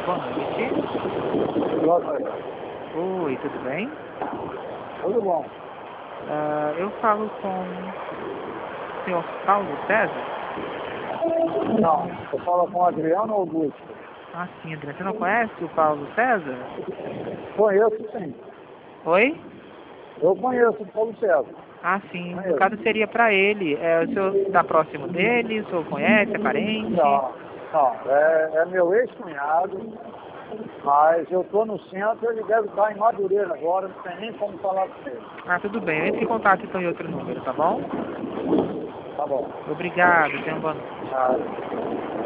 boa noite. Boa noite. Oi, tudo bem? Tudo bom? Eu falo com o senhor Paulo César? Não, eu falo com Adriano Augusto. Ah, sim, André. Você não conhece o Paulo César? Conheço, sim. Oi? Eu conheço o Paulo César. Ah, sim. No Conheço. caso seria para ele. O senhor está próximo dele? O senhor conhece? É parente? Não, é meu ex-cunhado, mas eu estou no centro, ele deve estar em Madureira agora, não tem nem como falar com ele. Ah, tudo bem. Eu entro em contato então em outro número, tá bom? Tá bom. Obrigado. Tenha uma boa noite. Ah,